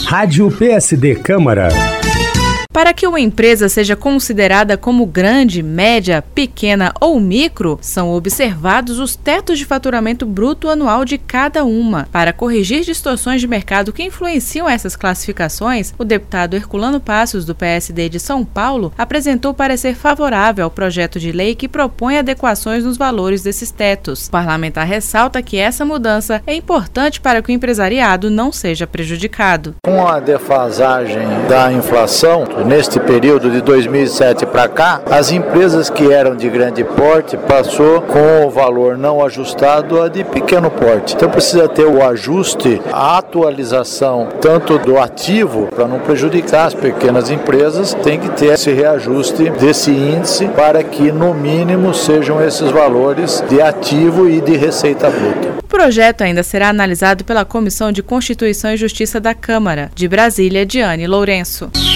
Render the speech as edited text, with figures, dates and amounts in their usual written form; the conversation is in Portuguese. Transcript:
Rádio PSD Câmara. Para que uma empresa seja considerada como grande, média, pequena ou micro, são observados os tetos de faturamento bruto anual de cada uma. Para corrigir distorções de mercado que influenciam essas classificações, o deputado Herculano Passos, do PSD de São Paulo, apresentou parecer favorável ao projeto de lei que propõe adequações nos valores desses tetos. O parlamentar ressalta que essa mudança é importante para que o empresariado não seja prejudicado. Com a defasagem da inflação, neste período de 2007 para cá, as empresas que eram de grande porte passou com o valor não ajustado a de pequeno porte. Então precisa ter o ajuste, a atualização tanto do ativo para não prejudicar as pequenas empresas, tem que ter esse reajuste desse índice para que no mínimo sejam esses valores de ativo e de receita bruta. O projeto ainda será analisado pela Comissão de Constituição e Justiça da Câmara. De Brasília, Diane Lourenço.